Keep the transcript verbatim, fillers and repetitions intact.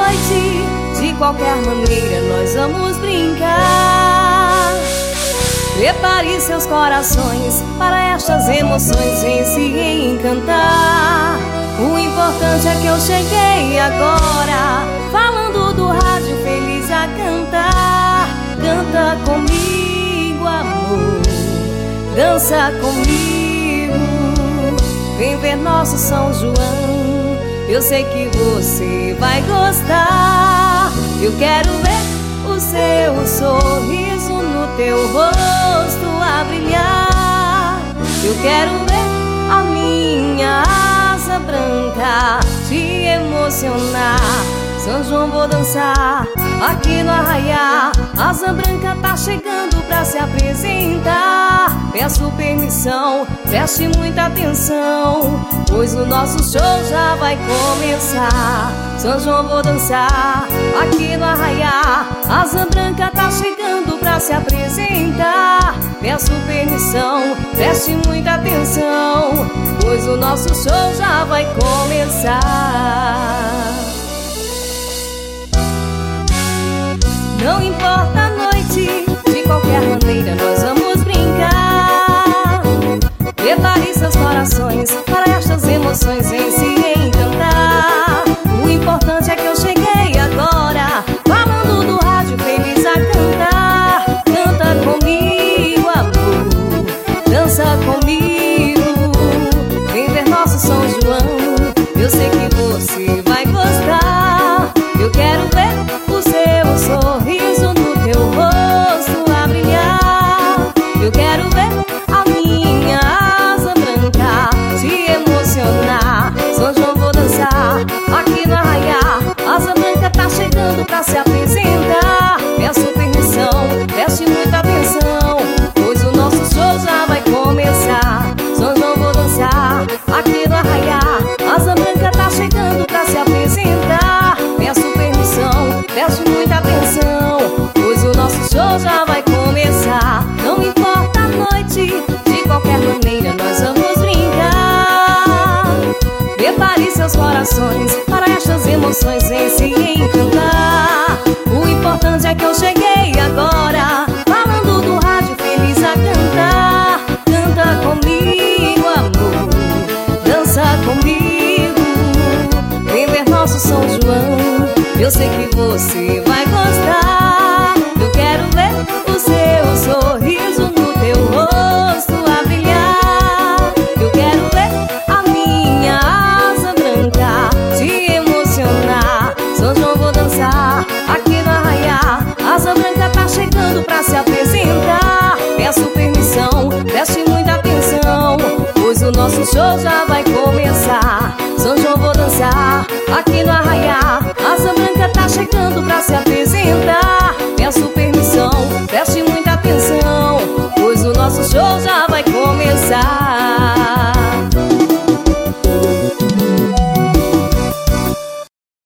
noite, de qualquer maneira nós vamos brincar. Prepare seus corações para estas emoções, vem se encantar. O importante é que eu cheguei agora, falando do rádio feliz a cantar. Canta comigo, amor, dança comigo, vem ver nosso São João, eu sei que você vai gostar. Eu quero ver o seu sorriso no teu rosto a brilhar. Eu quero ver a minha asa branca te emocionar. São João, vou dançar aqui no arraiá. Asa branca tá chegando pra se apresentar. Peço permissão, preste muita atenção, pois o nosso show já vai começar. São João, vou dançar aqui no arraiá. Asa branca tá chegando pra se apresentar. Peço permissão, preste muita atenção, pois o nosso show já vai começar. Não importa a noite, de qualquer maneira nós vamos brincar. Prepare seus corações para estas emoções, vem se encantar. O importante é que eu cheguei agora, falando do rádio feliz a cantar. Canta comigo, amor, dança comigo, vem ver nosso São João, eu sei que você vai gostar. Eu quero ver o seu sorriso no teu rosto a brilhar. Eu quero ver a minha asa branca te emocionar. São João, vou dançar aqui no arraiá. Asa branca tá chegando pra se apresentar. Peço permissão, preste muita atenção, pois o nosso show já vai começar. São João, vou dançar aqui no arraiá. Asa branca tá chegando pra se apresentar. Peço permissão, preste muita atenção, pois o nosso show já vai começar. Não importa a noite, de qualquer maneira nós vamos brincar. Prepare seus corações para estas emoções, vem se encantar. O importante é que eu cheguei agora, falando do rádio feliz a cantar. Canta comigo, amor, dança comigo, vem ver nosso São João, eu sei que você vai gostar. Eu quero ver o seu sorriso no teu rosto a brilhar. Eu quero ver a minha asa branca te emocionar. São João, vou dançar aqui no arraiá. Asa branca tá chegando pra se apresentar. Peço permissão, preste muita atenção, pois o nosso show já vai começar. São João, vou dançar aqui no arraiá. Asa branca tá chegando pra se apresentar. Peço permissão, preste muita atenção, pois o nosso show já